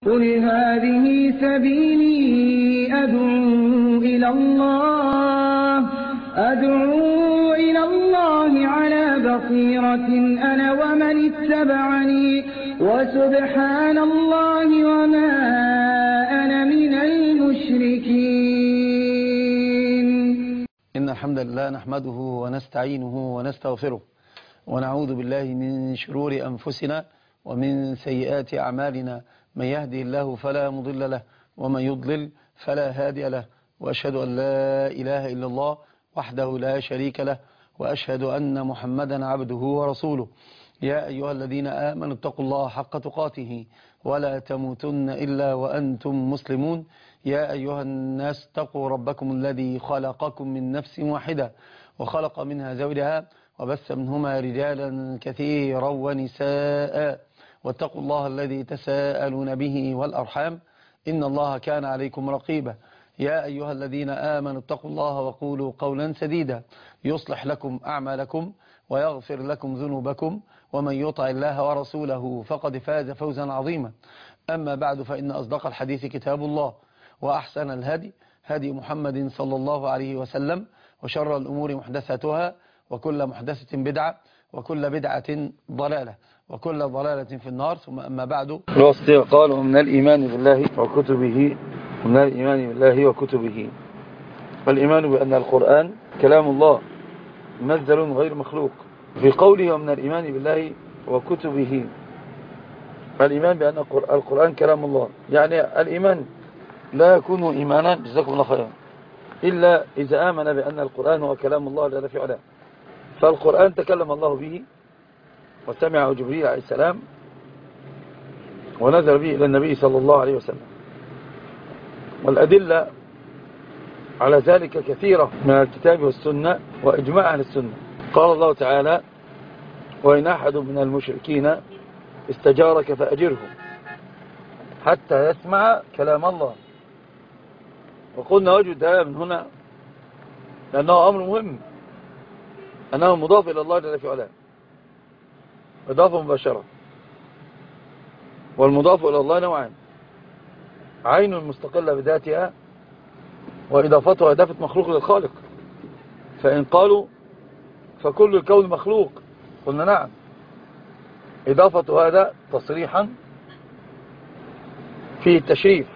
قل هذه سبيلي أدعو إلى الله على بصيرة أنا ومن اتبعني وسبحان الله وما أنا من المشركين. إن الحمد لله نحمده ونستعينه ونستغفره ونعوذ بالله من شرور أنفسنا ومن سيئات أعمالنا، من يهدي الله فلا مضل له ومن يضلل فلا هادي له، وأشهد أن لا إله إلا الله وحده لا شريك له، وأشهد أن محمدا عبده ورسوله. يا أيها الذين آمنوا اتقوا الله حق تقاته ولا تموتن إلا وأنتم مسلمون. يا أيها الناس اتقوا ربكم الذي خلقكم من نفس واحدة وخلق منها زوجها وبث منهما رجالا كثيرا ونساء، واتقوا الله الذي تساءلون به والأرحام إن الله كان عليكم رقيبا. يا أيها الذين آمنوا اتقوا الله وقولوا قولا سديدا يصلح لكم أعمالكم ويغفر لكم ذنوبكم، ومن يطع الله ورسوله فقد فاز فوزا عظيما. أما بعد، فإن أصدق الحديث كتاب الله، وأحسن الهدي هدي محمد صلى الله عليه وسلم، وشر الأمور محدثاتها، وكل محدثة بدعة، وكل بدعة ضلالة، وكل ضلالة في النار. ثم أما بعد، الوصية قالوا من الإيمان بالله وكتبه، من الإيمان بالله وكتبه، والإيمان بأن القرآن كلام الله منزل غير مخلوق. في قوله ومن الإيمان بالله وكتبه، الإيمان بأن القرآن كلام الله، يعني الإيمان لا يكون إيمانا، جزاكم الله خيرا، إلا إذا آمن بأن القرآن هو كلام الله جل في علاه. فالقرآن تكلم الله به وسمعه جبريل عليه السلام ونزل به إلى النبي صلى الله عليه وسلم، والأدلة على ذلك كثيرة من الكتاب والسنة وإجماع أهل السنة. قال الله تعالى: وإن أحد من المشركين استجارك فأجره حتى يسمع كلام الله. وقلنا وجه الدلالة من هنا لأنه أمر مهم، أنه مضاف إلى الله جل في علاه إضافة مباشرة، والمضاف إلى الله نوعان: عين مستقلة بذاتها، وإضافتها إضافة مخلوق للخالق. فإن قالوا فكل الكون مخلوق، قلنا نعم، إضافة هذا تصريحا فيه التشريف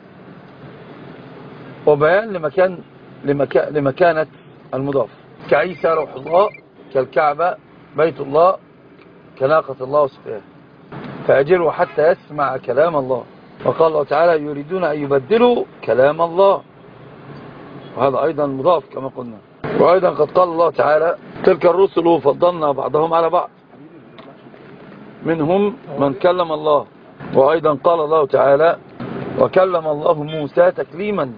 وبيان لمكانة المضاف، كعيسى روح الله، كالكعبة بيت الله، كناقة الله وسقياها. فأجره حتى يسمع كلام الله. وقال الله تعالى: يريدون أن يبدلوا كلام الله، وهذا أيضا مضاف كما قلنا. وأيضا قد قال الله تعالى: تلك الرسل فضلنا بعضهم على بعض منهم من كلم الله. وأيضا قال الله تعالى: وكلم الله موسى تكليما،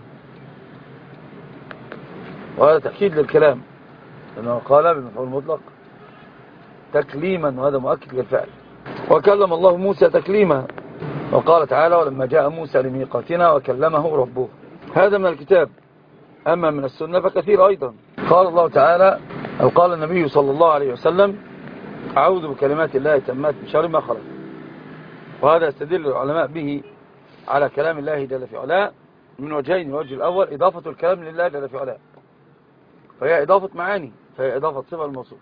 وهذا تأكيد للكلام لأنه قال بالمفعول المطلق تكليما، وهذا مؤكد للفعل. وكلم الله موسى تكليما، وقال تعالى: ولما جاء موسى لميقاتنا وكلمه ربه. هذا من الكتاب. أما من السنة فكثير أيضا. قال الله تعالى: أو قال النبي صلى الله عليه وسلم: أعوذ بكلمات الله التامات من شر ما خلق. وهذا يستدل العلماء به على كلام الله جل في علاه من وجهين: الوجه الأول إضافة الكلام لله جل في علاه، فهي إضافة معاني، فهي إضافة صفة الموصوف.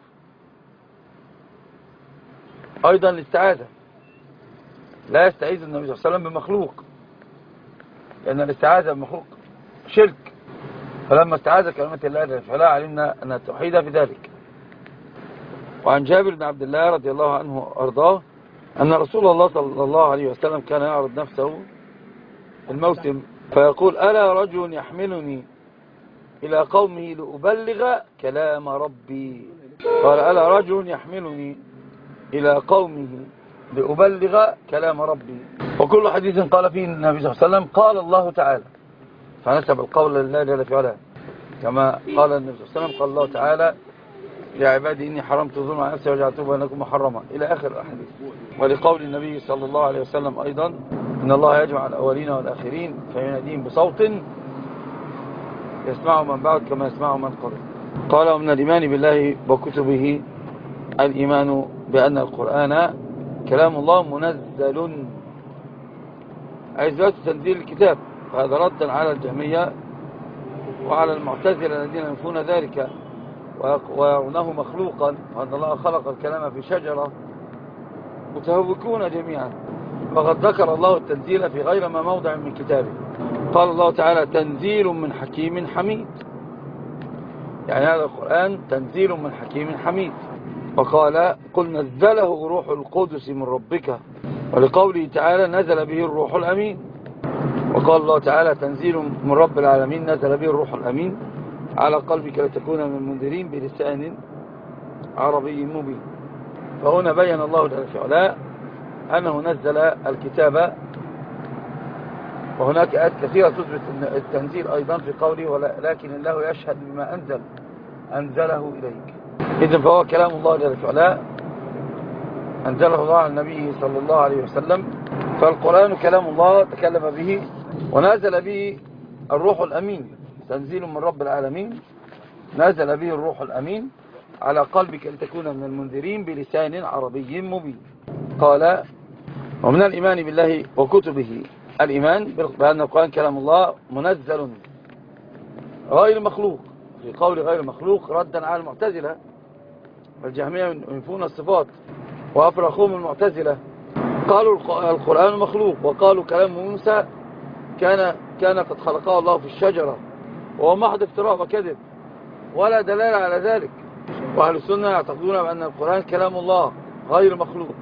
أيضا الاستعاذة، لا يستعيذ النبي صلى الله عليه وسلم بمخلوق، لأن الاستعاذة بمخلوق شرك. فلما استعاذ كلمة الله جل في علاه علمنا أن التوحيد في ذلك. وعن جابر بن عبد الله رضي الله عنه أرضاه أن رسول الله صلى الله عليه وسلم كان يعرض نفسه الموسم فيقول: ألا رجل يحملني إلى قومه لأبلغ كلام ربي. قال: ألا رجل يحملني إلى قومه لأبلغ كلام ربي. وكل حديث قال فيه النبي صلى الله عليه وسلم قال الله تعالى، فنسب القول لله جل في علاه، كما قال النبي صلى الله عليه وسلم قال الله تعالى: يا عبادي إني حرمت الظلم على نفسي وجعلته بينكم محرما، إلى آخر الأحاديث. ولقول النبي صلى الله عليه وسلم أيضا: إن الله يجمع الأولين والآخرين فيناديهم بصوت يسمعه من بعد كما يسمعه من قبل. قال: ومن الإيمان بالله وكتبه الإيمان بأن القرآن كلام الله منزل أي إثبات تنزيل الكتاب، فهذا ردا على الجهمية وعلى المعتزلة الذين ينفون ذلك ويرونه مخلوقا، وأن الله خلق الكلام في شجرة، متهوكون جميعا. فقد ذكر الله التنزيل في غير ما موضع من كتابه. قال الله تعالى: تنزيل من حكيم حميد، يعني هذا القرآن تنزيل من حكيم حميد. وقال: قل نزله روح القدس من ربك، ولقوله تعالى: نزل به الروح الأمين. وقال الله تعالى: تنزيل من رب العالمين نزل به الروح الأمين على قلبك لتكون من المنذرين بلسان عربي مبين. فهنا بين الله جل في علاه أنه نزل الكتاب. وهناك آيات كثيرة تثبت التنزيل أيضا في قوله: ولكن الله يشهد بما أنزله إليك. إذن فهو كلام الله جل في علاه أنزله الله على النبي صلى الله عليه وسلم. فالقرآن كلام الله تكلم به ونزل به الروح الأمين، تنزيل من رب العالمين نزل به الروح الأمين على قلبك لتكون من المنذرين بلسان عربي مبين. قال: ومن الإيمان بالله وكتبه الإيمان بأن القرآن كلام الله منزل غير مخلوق، في قول غير مخلوق ردا على المعتزلة والجهمية ينفون الصفات وأفرخهم المعتزلة. قالوا القرآن مخلوق، وقالوا كلام موسى كان قد خلقه الله في الشجرة، وهو محض افتراء وكذب ولا دلالة على ذلك. وأهل السنة يعتقدون بأن القرآن كلام الله غير مخلوق،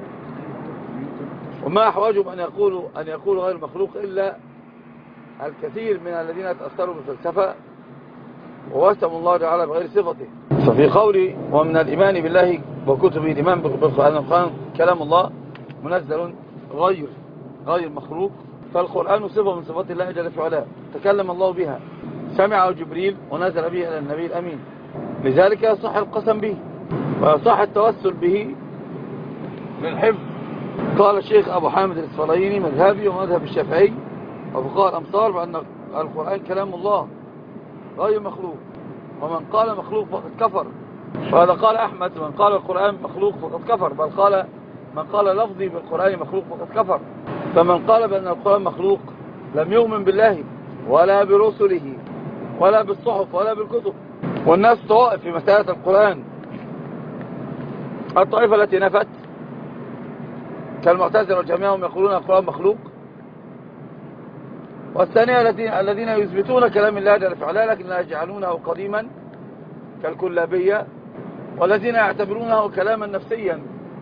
وما أحوجهم أن يقولوا غير مخلوق إلا الكثير من الذين يتأثروا بالفلسفة ووسموا الله تعالى بغير صفته. ففي قولي: ومن الإيمان بالله وكتبه الإيمان بالقرآن كلام الله منزل غير مخلوق، فالقرآن صفة من صفات الله جل في علاه تكلم الله بها، سمعه جبريل ونزل به إلى النبي الأمين، لذلك يصح القسم به ويصح التوسل به للحفظ. قال الشيخ أبو حامد الإسفرايني مذهبي ومذهب الشافعي وفقهاء الأمصار بأن القرآن كلام الله غير مخلوق، ومن قال مخلوق فقد كفر. وهذا قال أحمد: من قال القرآن مخلوق فقد كفر، بل قال: من قال لفظي بالقرآن مخلوق فقد كفر. فمن قال بأن القرآن مخلوق لم يؤمن بالله ولا برسله ولا بالصحف ولا بالكتب. والناس طوائف في مسألة القرآن: الطائفة التي نفت كالمعتزلة والجهمية هم يقولون القرآن مخلوق، والثانية الذين يثبتون كلام الله جل في علاه لكن لا يجعلونه قديما كالكلابية، والذين يعتبرونه كلاما نفسيا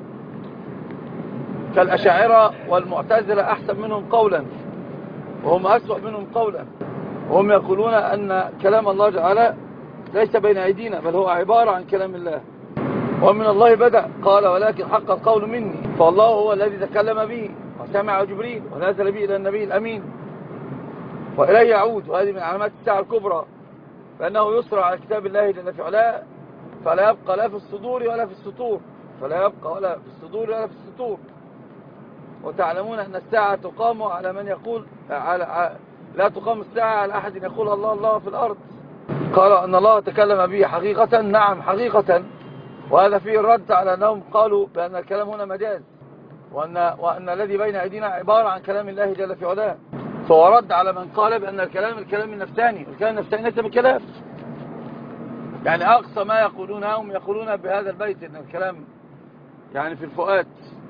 كالأشاعرة والمعتزلة أحسن منهم قولا وهم أسوأ منهم قولا، وهم يقولون أن كلام الله تعالى ليس بين أيدينا بل هو عبارة عن كلام الله، ومن الله بدأ، قال: ولكن حق القول مني. فالله هو الذي تكلم به وسمع جبريل ونزل به إلى النبي الأمين وإليه يعود. وهذه من علامات الساعة الكبرى، فإنه يسرع على كتاب الله جل في علاه فلا يبقى لا في الصدور ولا في السطور، فلا يبقى ولا في الصدور ولا في السطور. وتعلمون أن الساعة تقام على من يقول لا تقام الساعة على أحد يقول الله الله في الأرض. قال أن الله تكلم به حقيقة، نعم حقيقة، وهذا فيه الرد على أنهم قالوا بأن الكلام هنا مجاز، وأن الذي بين أيدينا عبارة عن كلام الله جل في علاه. فهو رد على من قال بأن الكلام النفساني، الكلام النفساني ليس بكلام. يعني أقصى ما يقولونه هم يقولون بهذا البيت أن الكلام يعني في الفؤاد.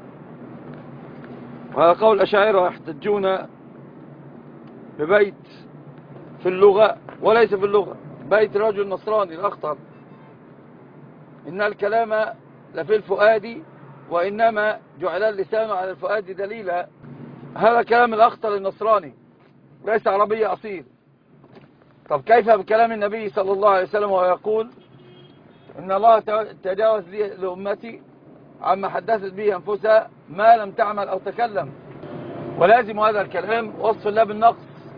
وهذا قول الأشاعرة يحتجون ببيت في اللغة وليس في اللغة، بيت رجل نصراني الأخطر: إن الكلام لفي الفؤاد وإنما جعل اللسان على الفؤاد دليلا. هذا كلام الأخطر النصراني ليس عربي أصيل. طب كيف بكلام النبي صلى الله عليه وسلم وهو يقول: إن الله تجاوز لأمتي عما حدثت به أنفسها ما لم تعمل أو تكلم. ولازم هذا الكلام وصف الله بالنقص،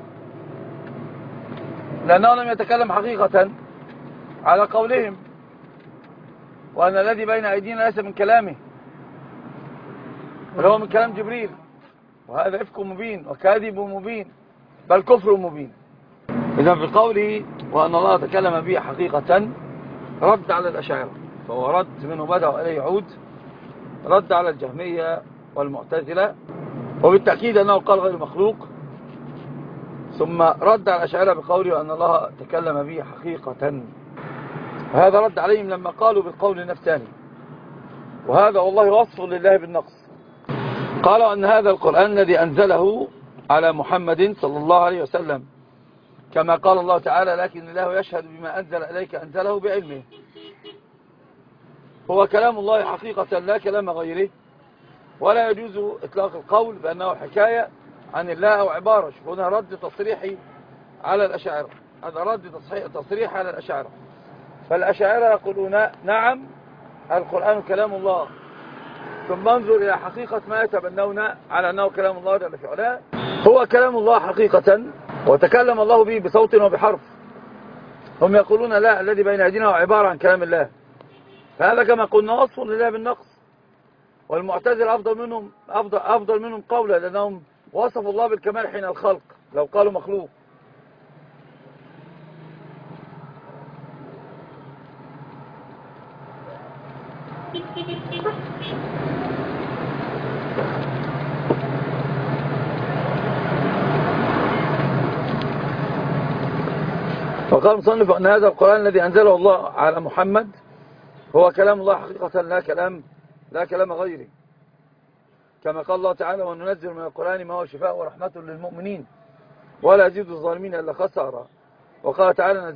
لأنه لم يتكلم حقيقة على قولهم، وأن الذي بين أيدينا ليس من كلامه بل هو من كلام جبريل، وهذا إفك مبين وكاذب مبين بل كفر مبين. إذن في قوله وأن الله تكلم به حقيقة رد على الأشاعرة، فهو رد منه بدأ وإليه يعود، رد على الجهمية والمعتزلة وبالتأكيد أنه قال غير مخلوق، ثم رد على الأشاعرة بقوله أن الله تكلم به حقيقة، وهذا رد عليهم لما قالوا بالقول النفساني، وهذا والله وصف لله بالنقص. قالوا أن هذا القرآن الذي أنزله على محمد صلى الله عليه وسلم كما قال الله تعالى لكن الله يشهد بما أنزل إليك أنزله بعلمه، هو كلام الله حقيقة لا كلام غيره، ولا يجوز إطلاق القول بأنه حكاية عن الله أو عبارة. شوف هنا رد تصريحي على الأشاعرة، هذا رد تصريحي على الأشاعرة. فالأشاعرة يقولون نعم القرآن كلام الله، ثم انظر إلى حقيقة ما يتبنون على أنه كلام الله جل في علاه، هو كلام الله حقيقة وتكلم الله به بصوت وبحرف. هم يقولون لا، الذي بين أيدينا هو عبارة عن كلام الله. فهذا كما قلنا وصف لله بالنقص. والمعتزلة أفضل منهم قولا، لأنهم وصفوا الله بالكمال حين الخلق لو قالوا مخلوق. وقال المصنف أن هذا القرآن الذي أنزله الله على محمد هو كلام الله حقيقة لا كلام غيره، كما قال الله تعالى وننزل من القرآن ما هو شفاء ورحمة للمؤمنين ولا يزيد الظالمين إلا خسارة. وقال تعالى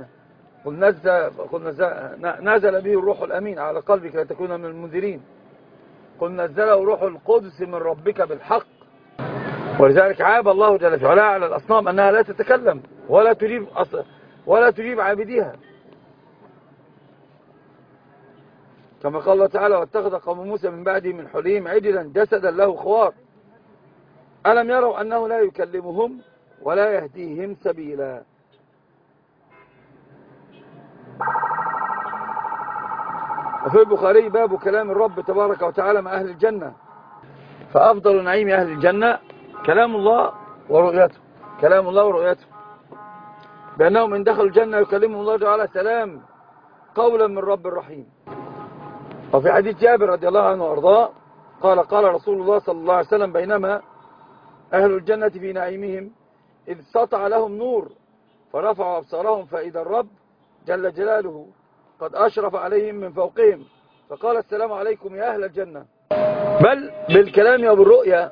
نزل به الروح الأمين على قلبك لتكون من المنذرين، قل نزله روح القدس من ربك بالحق. ولذلك عاب الله جل وعلا على الأصنام أنها لا تتكلم ولا تجيب عابديها، كما قال الله تعالى واتخذ قوم موسى من بعده من حليهم عجلا جسدا له خوار ألم يروا أنه لا يكلمهم ولا يهديهم سبيلا. وفي البخاري باب كلام الرب تبارك وتعالى مع أهل الجنة، فأفضل نعيم أهل الجنة كلام الله ورؤيته، بأنهم إن دخلوا الجنة يكلمهم الله تعالى سلام قولا من رب الرحيم. وفي حديث جابر رضي الله عنه وارضاه قال رسول الله صلى الله عليه وسلم بينما أهل الجنة في نعيمهم إذ سطع لهم نور فرفعوا أبصارهم فإذا الرب جل جلاله قد أشرف عليهم من فوقهم فقال السلام عليكم يا أهل الجنة. بل بالكلام وبالرؤيا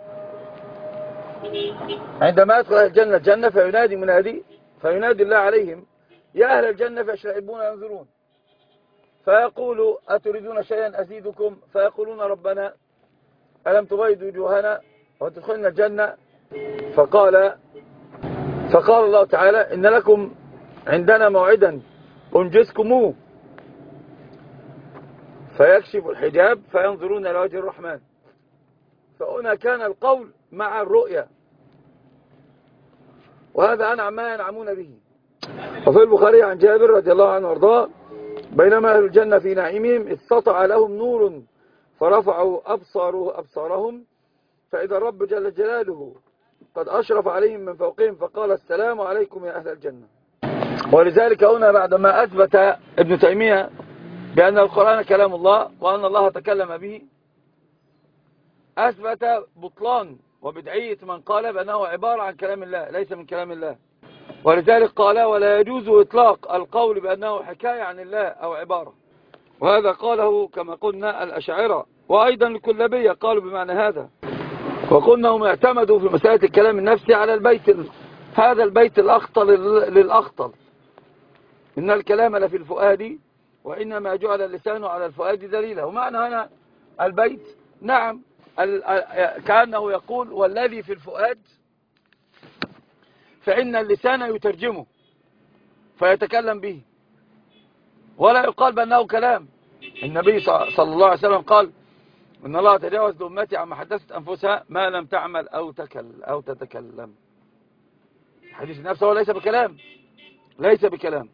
عندما يدخل أهل الجنة فينادي الله عليهم يا أهل الجنة فيشرئبون ينظرون فيقول أتريدون شيئا أزيدكم فيقولون ربنا ألم تبيض وجوهنا وتدخلنا الجنة فقال الله تعالى إن لكم عندنا موعدا أنجزكموه فيكشف الحجاب فينظرون إلى وجه الرحمن. فهنا كان القول مع الرؤيا، وهذا أنعم ما ينعمون به. وفي البخاري عن جابر رضي الله عنه وارضاه بينما أهل الجنة في نعيمهم استطع لهم نور فرفعوا أبصارهم فإذا الرب جل جلاله قد أشرف عليهم من فوقهم فقال السلام عليكم يا أهل الجنة. ولذلك هنا بعدما أثبت ابن تيمية بأن القرآن كلام الله وأن الله تكلم به أثبت بطلان وبدعية من قال بأنه عبارة عن كلام الله ليس من كلام الله. ولذلك قال ولا يجوز إطلاق القول بأنه حكاية عن الله أو عبارة، وهذا قاله كما قلنا الأشاعرة وأيضا الكلابية قالوا بمعنى هذا. وقلنا هم اعتمدوا في مسألة الكلام النفسي على هذا البيت الأخطل للأخطل إن الكلام لفي الفؤاد وإنما جعل اللسان على الفؤاد دليلا. ومعنى هنا البيت نعم كأنه يقول والذي في الفؤاد فإن اللسان يترجمه فيتكلم به ولا يقال بأنه كلام. النبي صلى الله عليه وسلم قال إن الله تجاوز لأمتي عما حدثت أنفسها ما لم تعمل أو تتكلم. حديث نفسه ليس بكلام.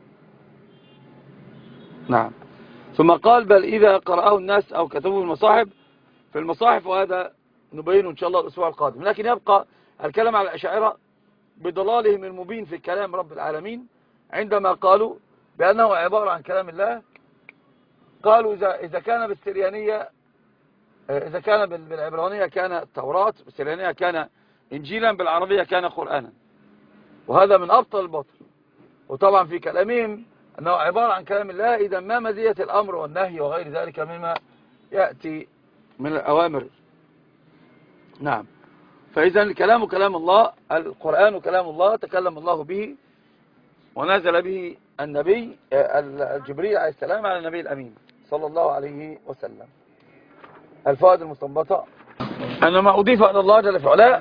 نعم. ثم قال بل إذا قرأه الناس أو كتبوه في المصاحف وهذا نبينه إن شاء الله الأسبوع القادم. لكن يبقى الكلام على الأشاعرة بضلالهم المبين في كلام رب العالمين عندما قالوا بأنه عبارة عن كلام الله. قالوا إذا كان بالسريانية إذا كان بالعبرانية كان التوراة، بالسريانية كان إنجيلا، بالعربية كان قرآنا. وهذا من أبطل الباطل. وطبعا في كلامهم أنه عبارة عن كلام الله، إذا ما مزية الأمر والنهي وغير ذلك مما يأتي من الأوامر. نعم. فإذا الكلام كلام الله، القرآن كلام الله، تكلم الله به ونزل به النبي الجبريل عليه السلام على النبي الأمين صلى الله عليه وسلم. الفوائد المستنبطة أن ما أضيف إلى الله جل في علاه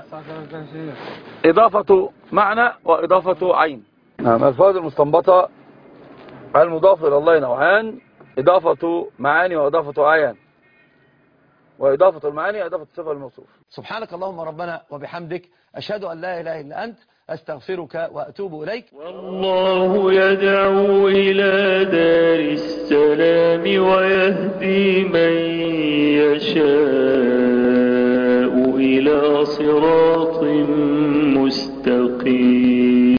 إضافة معنى وإضافة عين. نعم. الفوائد المستنبطة المضاف إلى الله نوعان: إضافة معاني وإضافة عيان. وإضافة المعاني إضافة الصفة للموصوف. سبحانك اللهم ربنا وبحمدك، أشهد أن لا إله إلا أنت، أستغفرك وأتوب إليك. والله يدعو إلى دار السلام ويهدي من يشاء إلى صراط مستقيم.